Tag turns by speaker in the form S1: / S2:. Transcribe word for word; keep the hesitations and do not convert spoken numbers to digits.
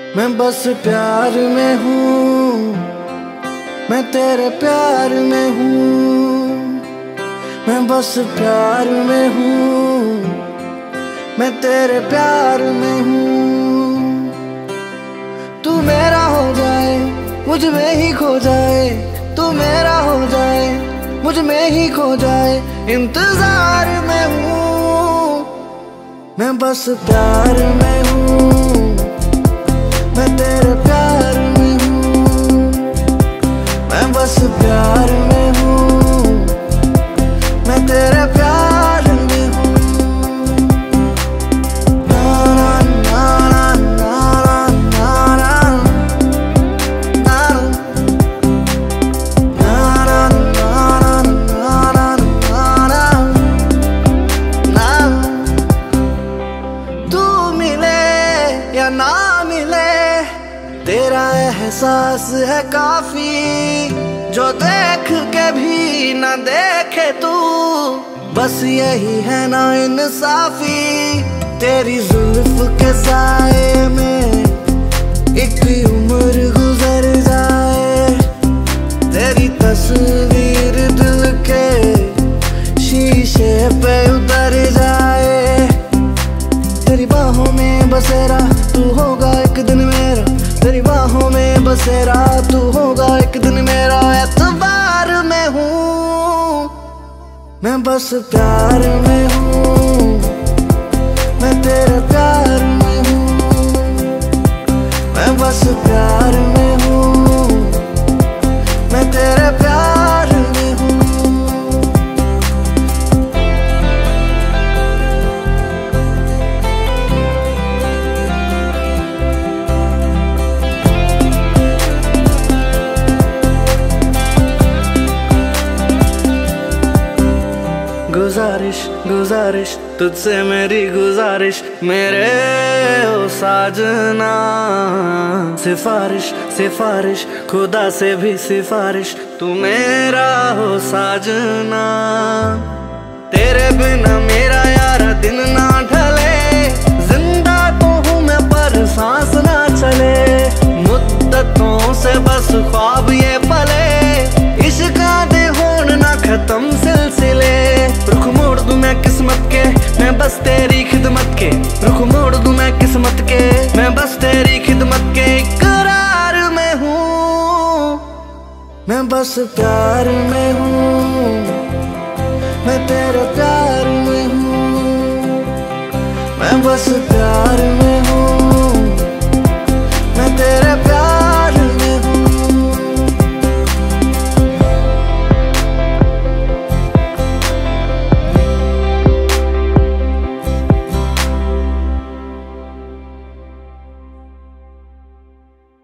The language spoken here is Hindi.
S1: मैं बस प्यार में हूँ, मैं तेरे प्यार में हूँ। मैं बस प्यार में हूँ, मैं तेरे प्यार में हूँ। तू मेरा हो जाए, मुझ में ही खो जाए। तू मेरा हो जाए, मुझ में ही खो जाए। इंतजार में हूँ, मैं बस प्यार में हूँ। मैं तेरे प्यार में हूँ, मैं बस प्यार में हूँ। मैं तेरे प्यार में हूँ। ना ना ना ना ना ना ना ना। तू मिले या ना मिले, तेरा एहसास है काफी। जो देख के भी न देखे तू, बस यही है ना इंसाफी। तेरी जुल्फ के साए में एक उम्र गुजर जाए। तेरी तस्वीर दिल के शीशे पे उतर जाए। तेरी बाहों में बसेरा तू होगा एक दिन मेरा। तेरी बाहों में बसेरा तू होगा एक दिन मेरा। एतबार में हूँ, मैं बस प्यार में हूँ। मैं तेरे प्यार में हूँ, मैं बस प्यार में हूँ। मैं तेरे प्यार में हूँ। गुजारिश गुजारिश तुझसे मेरी गुजारिश, मेरे ओ साजना। सिफारिश सिफारिश खुदा से भी सिफारिश, तू मेरा हो साजना। तेरे बिना मेरा यारा दिन ना ढले। जिंदा तो हूँ मैं पर सांस ना चले। मुद्दतों से बस ख्वाब ये पले। इश्क दे होन ना खत्म सिलसिले। रुख मोड़ दूं मैं किस्मत के, मैं बस तेरी खिदमत के। रुख मोड़ दूं मैं किस्मत के, मैं बस तेरी खिदमत के। इकरार में हूँ, मैं बस प्यार में हूँ। मैं तेरे प्यार में हूँ, मैं बस प्यार में